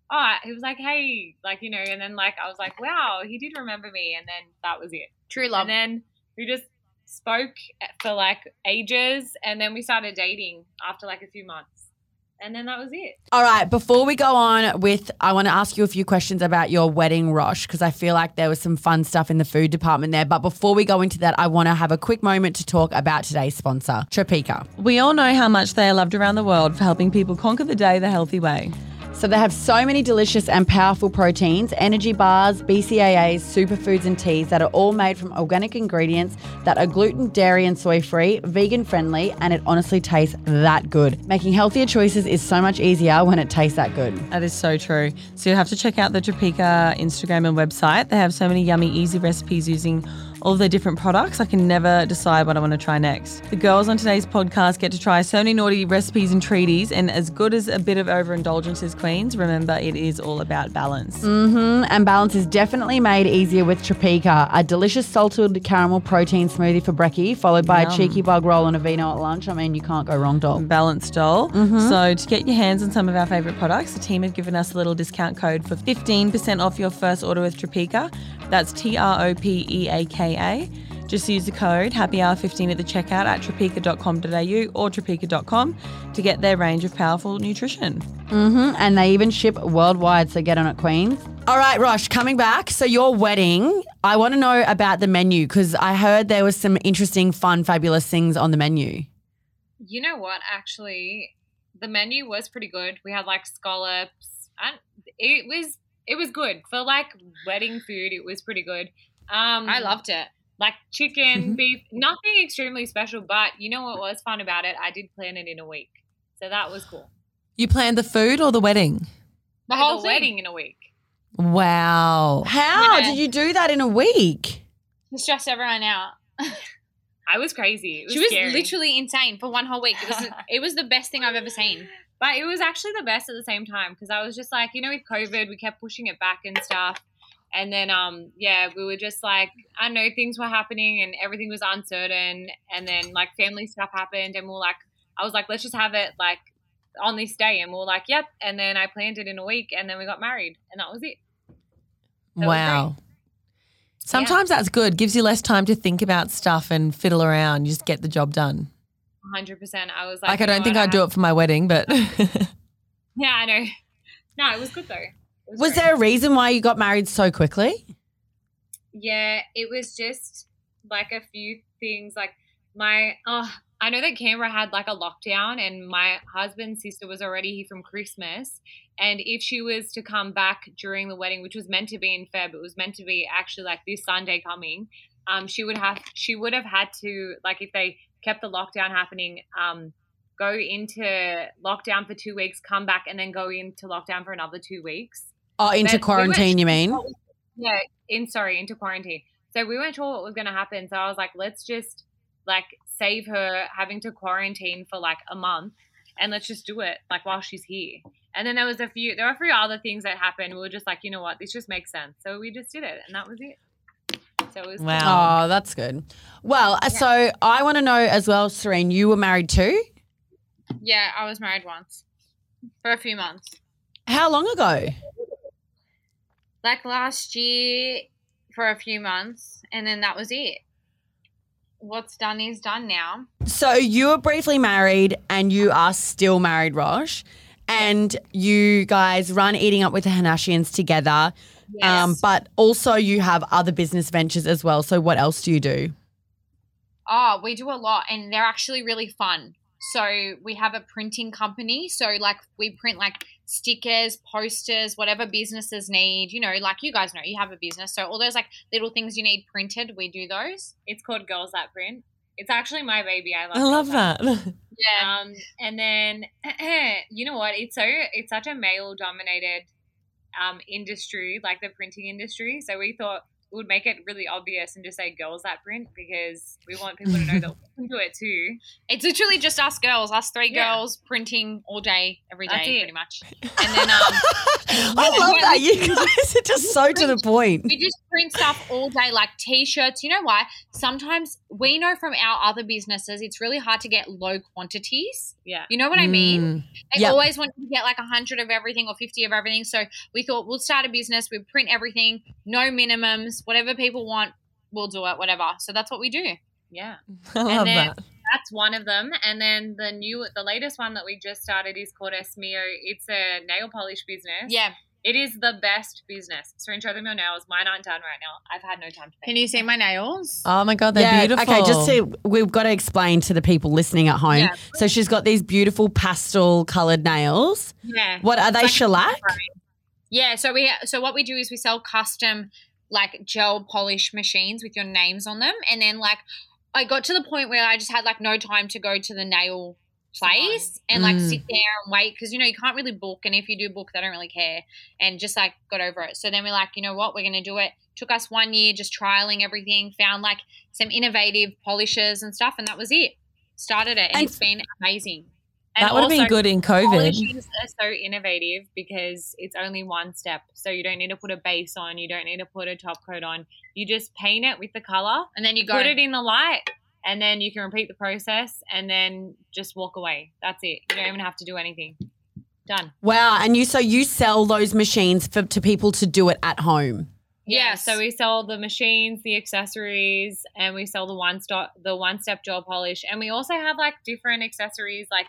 like, hey, like, you know, and then like I was like, wow, he did remember me, and then that was it. True love. And then we just spoke for like ages, and then we started dating after like a few months. And then that was it. All right, before we go on with, I want to ask you a few questions about your wedding, Rosh, because I feel like there was some fun stuff in the food department there. But before we go into that, I want to have a quick moment to talk about today's sponsor, Tropika. We all know how much they are loved around the world for helping people conquer the day the healthy way. So they have so many delicious and powerful proteins, energy bars, BCAAs, superfoods and teas that are all made from organic ingredients that are gluten, dairy and soy free, vegan friendly, and it honestly tastes that good. Making healthier choices is so much easier when it tastes that good. That is so true. So you'll have to check out the Tropika Instagram and website. They have so many yummy, easy recipes using all their different products. I can never decide what I want to try next. The girls on today's podcast get to try so many naughty recipes and treaties, and as good as a bit of overindulgence is, queens, remember it is all about balance. And balance is definitely made easier with Tropika, a delicious salted caramel protein smoothie for brekkie, followed by a cheeky bug roll and a vino at lunch. I mean, you can't go wrong, doll. Balanced doll. So to get your hands on some of our favourite products, the team have given us a little discount code for 15% off your first order with Tropika. That's TROPEAKA. Just use the code HAPPYHOUR15 at the checkout at tropika.com.au or tropika.com to get their range of powerful nutrition. And they even ship worldwide, so get on it, queens. All right, Rosh, coming back. So your wedding, I want to know about the menu because I heard there was some interesting, fun, fabulous things on the menu. You know what? Actually, the menu was pretty good. We had like scallops, and it was good for like wedding food. It was pretty good. I loved it. Like chicken, beef, nothing extremely special. But you know what was fun about it? I did plan it in a week, so that was cool. You planned the food or the wedding? The whole wedding in a week. Wow. How Yeah. did you do that in a week? To stress everyone out. I was crazy. It was She was scary. literally insane for one whole week. It was the best thing I've ever seen. But it was actually the best at the same time because I was just like, you know, with COVID, we kept pushing it back and stuff. And then, we were just like, I don't know, things were happening and everything was uncertain. And then, like, family stuff happened and I was like, let's just have it, like, on this day. And we were like, yep. And then I planned it in a week and then we got married and that was it. That was Wow. Sometimes that's good. Gives you less time to think about stuff and fiddle around. You just get the job done. 100%. I was like, I don't think I'd do it for my wedding, but Yeah, I know. No, it was good though. Was there a reason why you got married so quickly? Yeah, it was just like a few things. Like I know that Canberra had like a lockdown and my husband's sister was already here from Christmas. And if she was to come back during the wedding, which was meant to be in Feb, it was meant to be actually like this Sunday coming, she would have had to, like if they kept the lockdown happening, go into lockdown for 2 weeks, come back and then go into lockdown for another 2 weeks. Oh, into quarantine, you mean? Yeah, into quarantine. So we weren't sure what was going to happen. So I was like, let's just like save her having to quarantine for like a month and let's just do it like while she's here. And then there were a few other things that happened. We were just like, you know what, this just makes sense. So we just did it and that was it. So it was Oh, that's good. Well, so I want to know as well, Serene, you were married too? Yeah, I was married once for a few months. How long ago? Like last year for a few months, and then that was it. What's done is done now. So you were briefly married and you are still married, Rosh, and you guys run Eating Up with the Hanashians together, Yes. but also you have other business ventures as well. So what else do you do? Oh, we do a lot, and they're actually really fun. So we have a printing company. So like we print like stickers, posters, whatever businesses need. You know, like you guys know, you have a business. So all those like little things you need printed, we do those. It's called Girls That Print. It's actually my baby. I I love that. Yeah. And then you know what? It's such a male dominated industry, like the printing industry. So we thought we would make it really obvious and just say Girls That Print because we want people to know that can do it too. It's literally just us girls, us three Yeah. girls printing all day, every That's day, it. pretty much. And then I love that. You guys are just so to the point. we just print stuff all day, like T-shirts. You know why? Sometimes we know from our other businesses, it's really hard to get low quantities. Yeah. You know what I mean? They Yep. always want to get like 100 of everything or 50 of everything. So we thought we'll start a business. We print everything, no minimums, whatever people want, we'll do it, whatever. So that's what we do. Yeah. I love then- that. That's one of them. And then the latest one that we just started is called Esmeo. It's a nail polish business. Yeah. It is the best business. Serene, show them your nails. Mine aren't done right now. I've had no time to Can you see my nails? Oh my God, they're beautiful. Okay, just to we've got to explain to the people listening at home. Yeah. So she's got these beautiful pastel coloured nails. Yeah. What are they? Like- shellac? Yeah, so what we do is we sell custom like gel polish machines with your names on them, and then like I got to the point where I just had like no time to go to the nail place and like sit there and wait because you can't really book, and if you do book they don't really care, and just like got over it. So then we're like, you know what, we're gonna do it. Took us 1 year just trialing everything, found like some innovative polishes and stuff, and that was it. Started it, and it's been amazing. That would have been also, good in COVID. Polishes are so innovative because it's only one step. So you don't need to put a base on. You don't need to put a top coat on. You just paint it with the color And then you go. put it in the light, and then you can repeat the process and then just walk away. That's it. You don't even have to do anything. Done. Wow. And you sell those machines to people to do it at home. Yeah, Yes. so we sell the machines, the accessories, and we sell the one-step gel polish, and we also have like different accessories like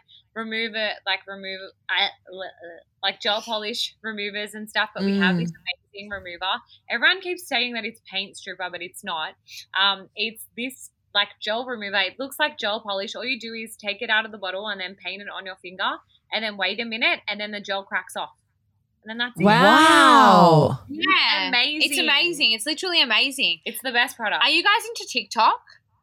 like gel polish removers and stuff. But we have this amazing remover. Everyone keeps saying that it's paint stripper, but it's not. It's this like gel remover. It looks like gel polish. All you do is take it out of the bottle and then paint it on your finger, and then wait a minute, and then the gel cracks off. And then that's it. Wow. Yeah, Amazing. It's amazing. It's literally amazing. It's the best product. Are you guys into TikTok?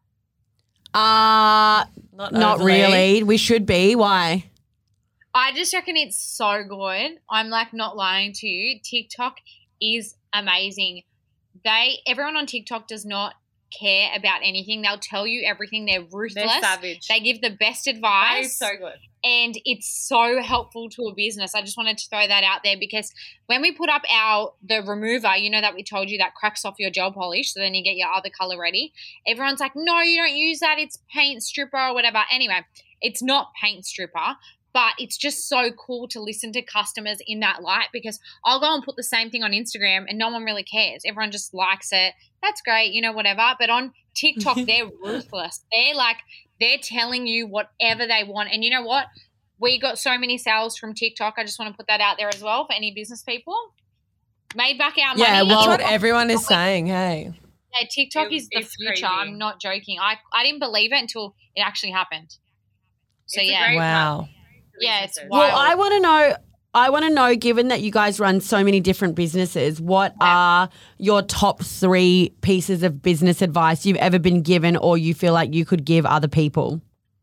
Not overly. really. We should be. Why? I just reckon it's so good. I'm like not lying to you. TikTok is amazing. Everyone on TikTok does not care about anything. They'll tell you everything. They're ruthless. They're savage. They give the best That advice. is so good. And it's so helpful to a business. I just wanted to throw that out there because when we put up the remover, that we told you that cracks off your gel polish, so then you get your other color ready. Everyone's like, no, you don't use that. It's paint stripper or whatever. Anyway, it's not paint stripper, but it's just so cool to listen to customers in that light because I'll go and put the same thing on Instagram and no one really cares. Everyone just likes it. That's great, whatever. But on TikTok, they're ruthless. They're telling you whatever they want. And you know what? We got so many sales from TikTok. I just want to put that out there as well for any business people. Made back our money. Yeah, that's what everyone is saying. Hey, Yeah, TikTok is the It's future. crazy. I'm not joking. I didn't believe it until it actually happened. So It's a yeah. great wow. Yeah, it's businesses. wild. Well, I want to know, given that you guys run so many different businesses, what are your top 3 pieces of business advice you've ever been given or you feel like you could give other people?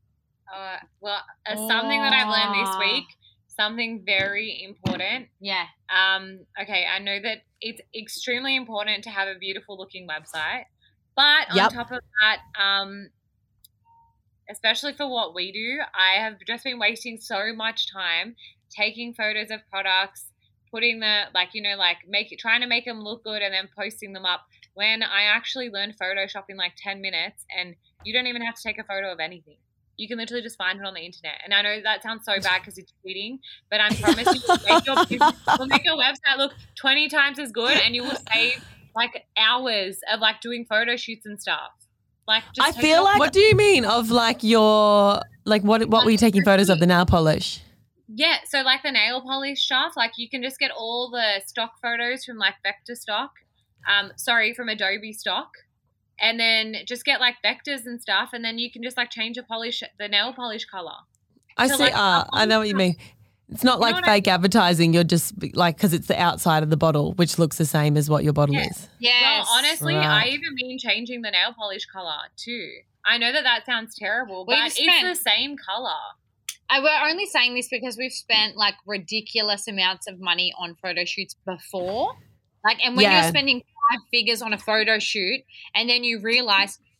Something that I've learned this week, something very important. Yeah. Okay, I know that it's extremely important to have a beautiful looking website, but on Yep. top of that, especially for what we do, I have just been wasting so much time taking photos of products, putting trying to make them look good and then posting them up when I actually learned Photoshop in like 10 minutes and you don't even have to take a photo of anything. You can literally just find it on the internet. And I know that sounds so bad because it's cheating, but I promise you will make your website look 20 times as good and you will save like hours of like doing photo shoots and stuff. Like just I feel like What do you mean of like your what were you taking photos of, the nail polish? yeah, so like the nail polish stuff, like you can just get all the stock photos from like Vector stock, from Adobe stock, and then just get like vectors and stuff, and then you can just like change the nail polish color. I So, see. like, I know what you mean. It's not like what fake advertising. You're just like because it's the outside of the bottle, which looks the same as what your bottle Yeah. is. Yes. Well, honestly, Right. I even mean changing the nail polish color too. I know that sounds terrible, We've but it's spent- the same color. We're only saying this because we've spent like ridiculous amounts of money on photo shoots before. Like, and when Yeah. you're spending 5 figures on a photo shoot and then you realize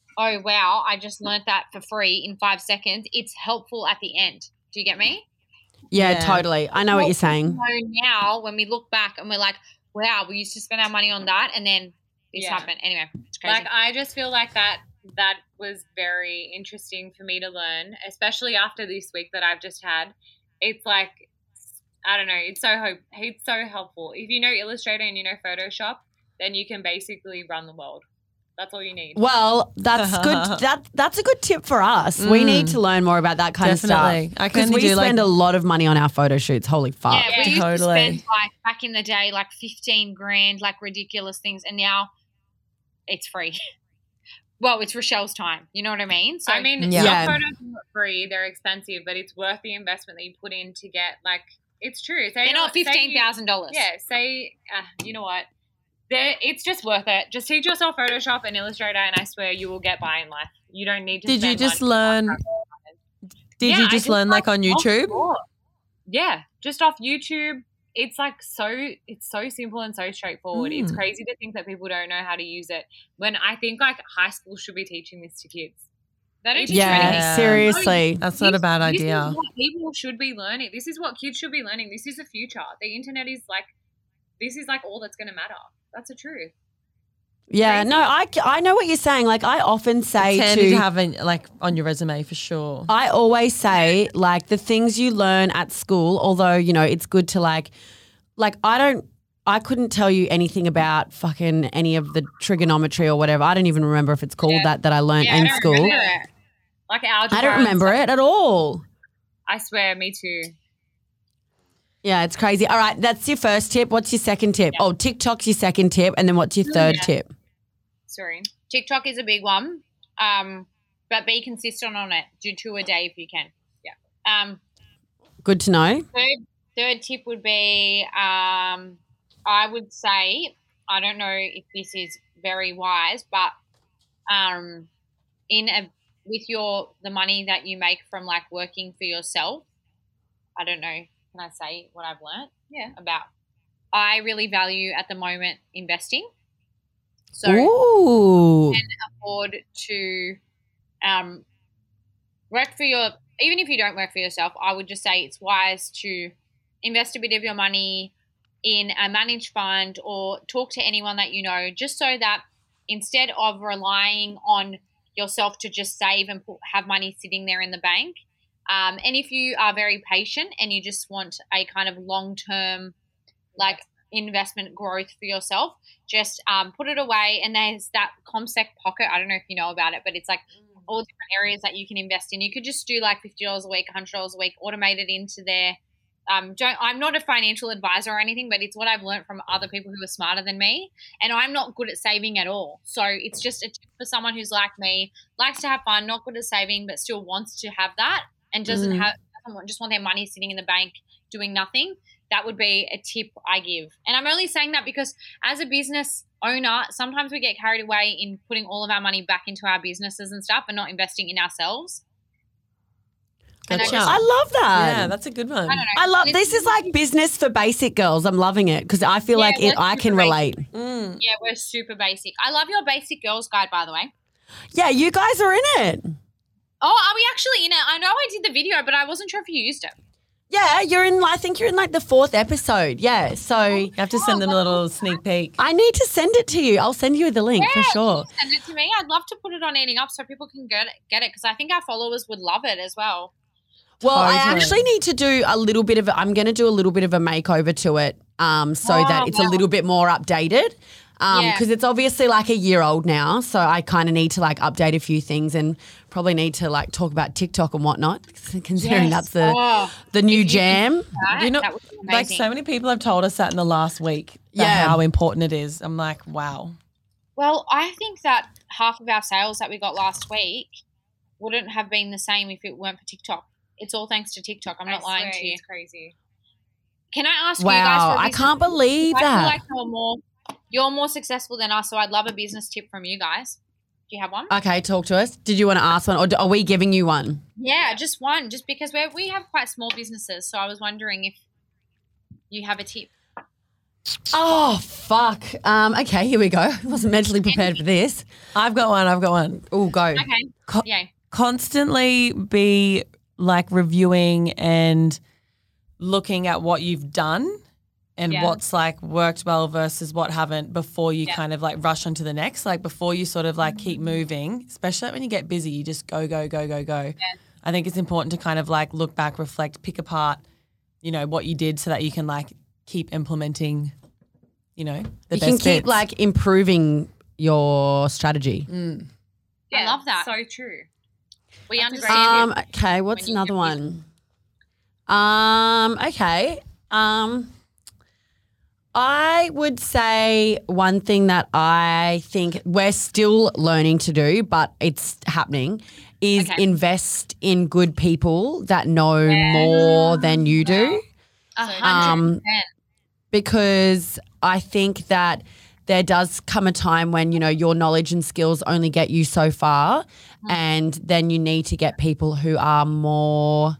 oh, wow, I just learnt that for free in 5 seconds. It's helpful at the end. Do you get me? Yeah, Yeah. totally. I know what you're saying. So now when we look back and we're like, wow, we used to spend our money on that and then this Yeah. happened. Anyway, it's crazy. Like, I just feel like that was very interesting for me to learn, especially after this week that I've just had. It's like, I don't know, it's so helpful. If you know Illustrator and you know Photoshop, then you can basically run the world. That's all you need. Well, that's good. That's a good tip for us. We need to learn more about that kind Definitely. of stuff I can because only we do, like- spend a lot of money on our photo shoots. Holy fuck! yeah, we used to Totally. spend like back in the day like 15 grand, like ridiculous things, and now it's free. Well, it's Rochelle's time. You know what I mean? So I mean, Yeah. some photos are not free, they're expensive, but it's worth the investment that you put in to get, like, it's true. Say they're not say you- $15,000. Yeah, say, you know what? It's just worth it. Just teach yourself Photoshop and Illustrator, and I swear you will get by in life. You don't need to. Did you spend just money. learn? Did Yeah, you I just learn like on off YouTube? course. Yeah, just off YouTube. It's like it's so simple and so straightforward. It's crazy to think that people don't know how to use it. When I think like high school should be teaching this to kids. They don't teach you anything. Yeah, seriously. That's not a bad This idea. is what people should be learning. This is what kids should be learning. This is the future. The internet is like, this is like all that's going to matter. That's the truth. Yeah, no, I know what you're saying. Like I often say It's handy to have like on your resume for sure. I always say like the things you learn at school, although, you know, it's good to like I couldn't tell you anything about fucking any of the trigonometry or whatever. I don't even remember if it's called that I learned Yeah, I in don't school. remember it. Like algebra. I don't and remember stuff. it at all. I swear, me too. Yeah, it's crazy. All right, that's your first tip. What's your second tip? Oh, TikTok's your second tip. And then what's your third tip? Sorry. TikTok is a big one, but be consistent on it. Do 2 a day if you can. Yeah. Good to know. Third tip would be, I would say, I don't know if this is very wise, but with the money that you make from like working for yourself, I don't know. Can I say what I've learned? Yeah. About I really value at the moment investing. So Ooh. afford to work for even if you don't work for yourself, I would just say it's wise to invest a bit of your money in a managed fund or talk to anyone that you know, just so that instead of relying on yourself to just save and have money sitting there in the bank, and if you are very patient and you just want a kind of long-term like investment growth for yourself, just put it away. And there's that CommSec Pocket. I don't know if you know about it, but it's like all different areas that you can invest in. You could just do like $50 a week, $100 a week, automate it into there. I'm not a financial advisor or anything, but it's what I've learned from other people who are smarter than me. And I'm not good at saving at all. So it's just a tip for someone who's like me, likes to have fun, not good at saving, but still wants to have that and just want their money sitting in the bank doing nothing. That would be a tip I give. And I'm only saying that because as a business owner, sometimes we get carried away in putting all of our money back into our businesses and stuff and not investing in ourselves. And Gotcha. I love that. Yeah, that's a good one. I don't know. I love this is like business for basic girls. I'm loving it because I feel like let's I do can the relate. Yeah, we're super basic. I love your basic girls guide, by the way. Yeah, you guys are in it. Oh, are we actually in it? I know I did the video, but I wasn't sure if you used it. Yeah, you're in. I think you're in like the 4th episode. Yeah, so You have to send them a little sneak peek. I need to send it to you. I'll send you the link for sure. Send it to me. I'd love to put it on Eating Up so people can get it because I think our followers would love it as well. Well, I Totally. actually need to do a little bit of. I'm going to do a little bit of a makeover to it, so that it's a little bit more updated. Yeah. Because it's obviously like a year old now, so I kind of need to like update a few things and probably need to like talk about TikTok and whatnot, considering that's the new jam. You know, That would be like amazing. so many people have told us that in the last week, Yeah. how important it is. I'm like, wow. Well, I think that half of our sales that we got last week wouldn't have been the same if it weren't for TikTok. It's all thanks to TikTok. I'm not lying to you. It's crazy. Can I ask you guys Wow, for a I business can't believe I feel that. like you're more successful than us, so I'd love a business tip from you guys. Do you have one? Okay, talk to us. Did you want to ask one, or are we giving you one? Yeah, just one. Just because we have quite small businesses, so I was wondering if you have a tip. Oh, fuck. Okay, here we go. I wasn't mentally prepared for this. I've got one. Oh, go. Okay. Yay. Constantly be like reviewing and looking at what you've done and what's like worked well versus what haven't before you kind of like rush onto the next. Like before you sort of like keep moving, especially when you get busy, you just go. Yeah. I think it's important to kind of like look back, reflect, pick apart, you know, what you did so that you can like keep implementing, you know, the You best can keep bits. like improving your strategy. I love that. So true. We understand it. Okay, what's When you another get one? Okay. I would say one thing that I think we're still learning to do, but it's happening, is invest in good people that know more than you do. 100%. Because I think that there does come a time when, you know, your knowledge and skills only get you so far, and then you need to get people who are more,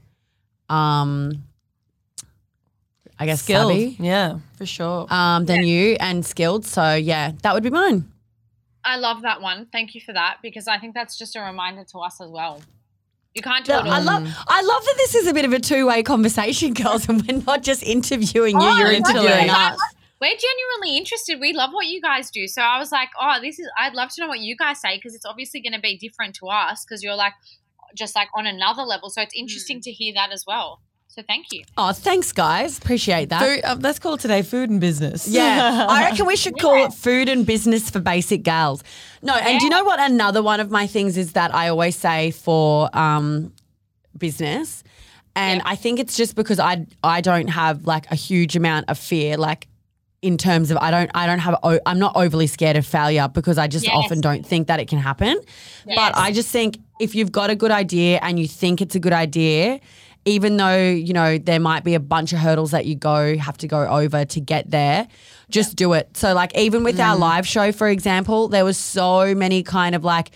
I guess, skilled. savvy, Yeah, for sure. than you and skilled. So, yeah, that would be mine. I love that one. Thank you for that, because I think that's just a reminder to us as well. You can't do it all. I love that this is a bit of a two-way conversation, girls, and we're not just interviewing you, you're interviewing us. We're genuinely interested. We love what you guys do. So I was like, I'd love to know what you guys say, because it's obviously going to be different to us, because you're like just like on another level. So it's interesting to hear that as well. So thank you. Oh, thanks, guys. Appreciate that. Food, let's call it today food and business. Yeah, I reckon we should call it food and business for basic gals. No, and do you know what another one of my things is that I always say for business? And I think it's just because I don't have like a huge amount of fear, like in terms of I'm not overly scared of failure, because I just often don't think that it can happen. But I just think if you've got a good idea and you think it's a good idea, even though, you know, there might be a bunch of hurdles that you have to go over to get there, just do it. So like even with our live show, for example, there was so many kind of like,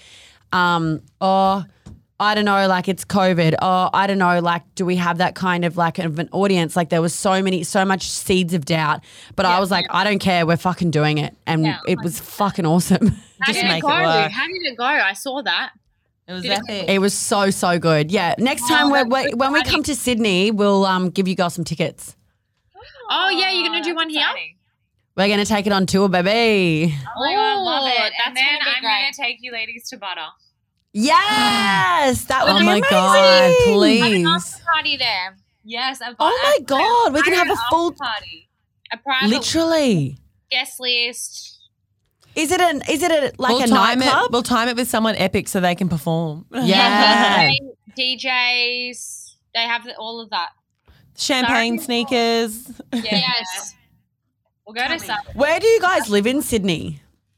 I don't know, like it's COVID. Oh, I don't know, like do we have that kind of like of an audience? Like there was so much seeds of doubt. But I was like, I don't care, we're fucking doing it. And it was fucking awesome. How did it go? How did it go? I saw that. It was epic. It was so good. Yeah. Next time when we come to Sydney, we'll give you girls some tickets. Oh yeah, you're gonna do one here? We're going to take it on tour, baby. Oh my God, love it. That's And then gonna be I'm great. going to take you ladies to Butter. Yes, that would Oh be my amazing. God, Have an please. after party there. Yes. Oh my God, we can have a full, party. A private literally. guest list. Is it a nightclub? We'll time it with someone epic so they can perform. Yeah. DJs. They have all of that. Champagne sneakers. Yes. We'll go to South. Where do you guys live in Sydney?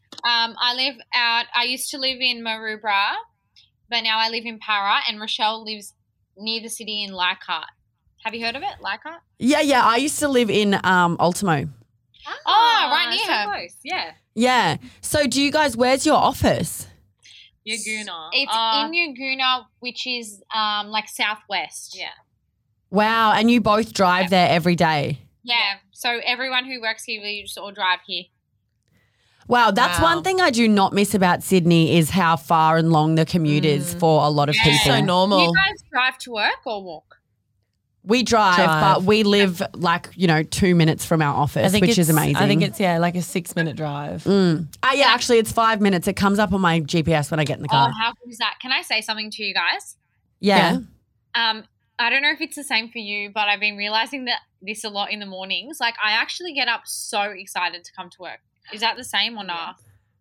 I used to live in Maroubra, but now I live in Para, and Rochelle lives near the city in Leichhardt. Have you heard of it, Leichhardt? Yeah. I used to live in Ultimo. Oh, right near so her. close. Yeah. Yeah. So do you guys, where's your office? Yaguna. It's in Yaguna, which is like southwest. Yeah. Wow. And you both drive there every day. Yeah. So everyone who works here, we just all drive here. Wow, that's one thing I do not miss about Sydney is how far and long the commute is for a lot of people. So Do normal. you guys drive to work or walk? We drive, but we live like, 2 minutes from our office, which is amazing. I think it's, like a 6-minute drive. Actually, it's 5 minutes. It comes up on my GPS when I get in the car. Oh, how cool is that? Can I say something to you guys? Yeah. I don't know if it's the same for you, but I've been realizing that this a lot in the mornings. Like I actually get up so excited to come to work. Is that the same or not?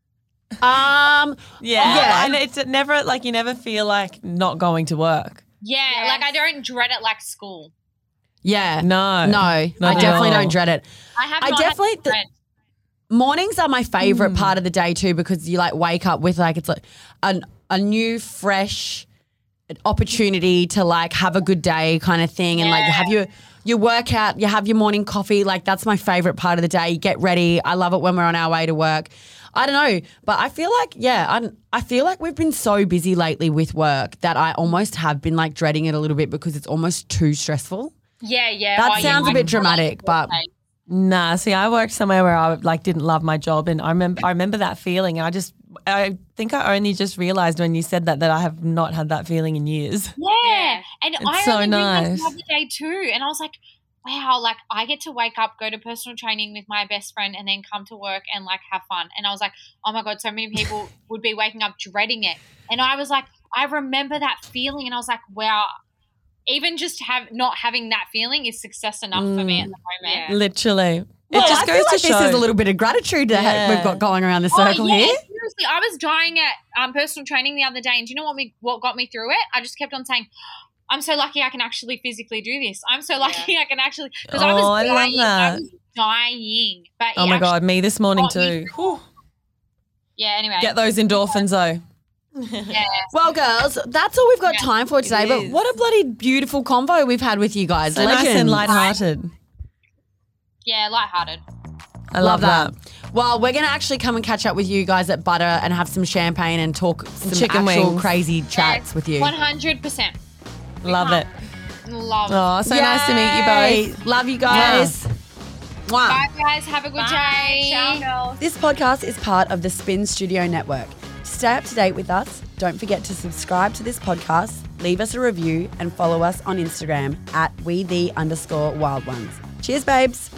Yeah. And it's never like you never feel like not going to work. Yeah, like I don't dread it like school. Yeah. No. I Not at definitely all. don't dread it. I definitely Mornings are my favorite part of the day too, because you like wake up with like it's like a new fresh opportunity to like have a good day kind of thing, and like you have your workout, you have your morning coffee. Like that's my favorite part of the day. You get ready. I love it when we're on our way to work. I don't know, but I feel like I feel like we've been so busy lately with work that I almost have been like dreading it a little bit because it's almost too stressful. Yeah. That sounds a bit dramatic, but Nah, see, I worked somewhere where I like didn't love my job, and I remember that feeling. And I think I only just realized when you said that I have not had that feeling in years. Yeah. And It's I so only realized nice. the other day too. And I was like, wow, like I get to wake up, go to personal training with my best friend and then come to work and like have fun. And I was like, oh my God, so many people would be waking up dreading it. And I was like, I remember that feeling. And I was like, wow, even just not having that feeling is success enough for me at the moment. Yeah. Literally. Well, It just I goes feel to like show. this is a little bit of gratitude that we've got going around the circle here. Seriously, I was dying at personal training the other day, and do you know what got me through it? I just kept on saying, I'm so lucky I can actually physically do this. I'm so lucky I can actually, because I was Oh, I love dying. that. I was dying. But Oh it my actually God, me this morning got me too. through it. Yeah, anyway. Get those endorphins though. Yeah. Well, girls, that's all we've got time for today. But is. what a bloody beautiful convo we've had with you guys. So nice and Legends. lighthearted. Yeah, lighthearted. I love that. Well, we're going to actually come and catch up with you guys at Butter and have some champagne and talk some Chicken actual wings. crazy chats with you. 100%. Love it. Love it. Oh, so nice to meet you both. Love you guys. Mwah. Bye, guys. Have a good day. Ciao, girls. This podcast is part of the Spin Studio Network. To stay up to date with us, don't forget to subscribe to this podcast, leave us a review, and follow us on Instagram at @we_the_wild ones. Cheers, babes.